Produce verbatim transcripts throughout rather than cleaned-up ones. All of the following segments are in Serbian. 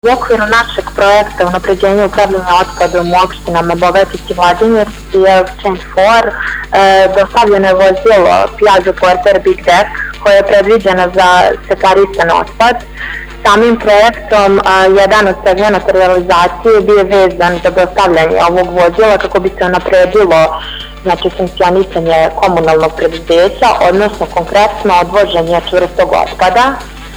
U okviru našeg projekta unapređenja upravljanja otpadom u opštinama Bogačić i Vladimir i Exchange for e, dostavljeno je vozilo Piaggio Porter Big Deck koje je predviđeno za separisan otpad. Samim projektom a, jedan od segmenata realizacije bio vezan za dostavljanje ovog vozila kako bi se unapređilo znači funkcionisanje komunalnog preduzeća, odnosno konkretno odvoženje čvrstog otpada.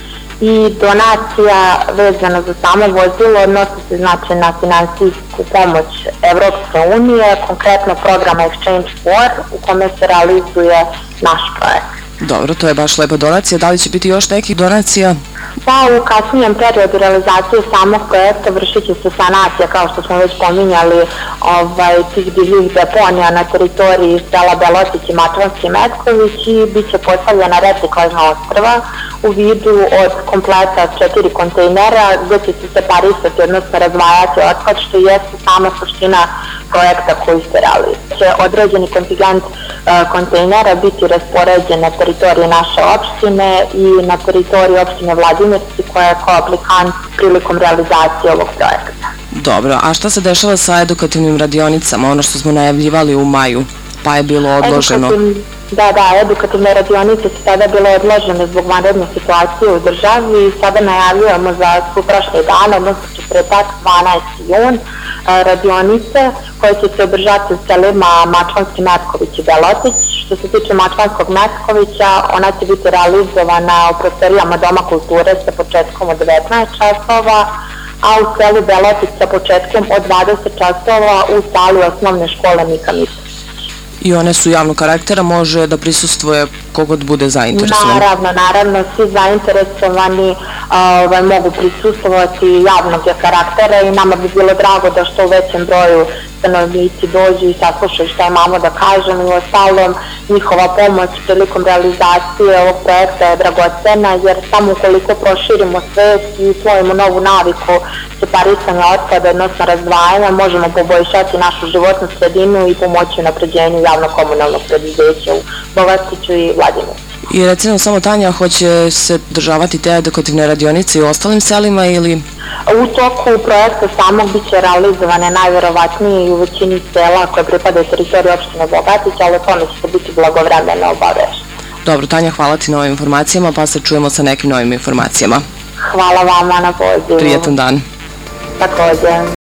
I donacija vezana za samo vozilo odnosi se znači na finansijsku pomoć Evropske unije, konkretno programa Exchange for u kome se realizuje naš projekt. Dobro, to je baš lepa donacija. Da li će biti još nekih donacija? Pa u kasnijem periodu realizacije samog projekta vršit će se sanacija, kao što smo već pominjali, ovaj, tih divljih deponija na teritoriji sela Belotić i Mačvanski Metković i bit će postavljena reciklažna ostrva u vidu od kompleta četiri kontejnera gdje će se separisati, odnosno razdvajati otpad, što jeste sama suština projekta koji se realizuje. Će određeni kontingent uh, kontejnera biti raspoređen na teritoriji naše opštine i na teritoriji opštine Vladimirci koja je kao aplikant prilikom realizacije ovog projekta. Dobro, a šta se dešava sa edukativnim radionicama, ono što smo najavljivali u maju, pa je bilo odloženo? Edukativ, da, da, edukativne radionice su sada bile odložene zbog vanredne situacije u državi i sada najavljujemo za sutrašnji dan, odnosno četvrtak dvanaesti jun, radionice koje će se održati u selima Mačvanski Metković i Belotić. Što se tiče Mačvanskog Metkovića, ona će biti realizovana u prostorijama Doma kulture sa početkom od devetnaest časova, a u selu Belotić sa početkom od dvadeset časova u sali osnovne škole Mika Mitrović. I one su javnog karaktera, može da prisustvuje kogod bude zainteresovan? Naravno, naravno, svi zainteresovani ovaj, mogu prisustvovati javnog karaktera i nama bi bilo drago da što u većem broju stanovnici dođu i saslušaju šta imamo da kažem i ostalom njihova pomoć prilikom realizacije ovog projekta je dragocena jer samo ukoliko proširimo svest i usvojimo novu naviku separisanja otpada, odnosno razdvajanja, možemo poboljšati našu životnu sredinu i pomoći unapređenju javno-komunalnog preduzeća u Bogačiću i Vladimiru. I recimo samo Tanja, hoće se državati te edukativne radionice i u ostalim selima ili? U toku projekta samog bit će realizovane najverovatnije i u većini sela koje pripadaju teritoriji opštine Bogatić, ali o tome će biti blagovremeno obavešten. Dobro, Tanja, hvala ti na ovim informacijama, pa se čujemo sa nekim novim informacijama. Hvala vama na pozivu. Prijetan dan. Također.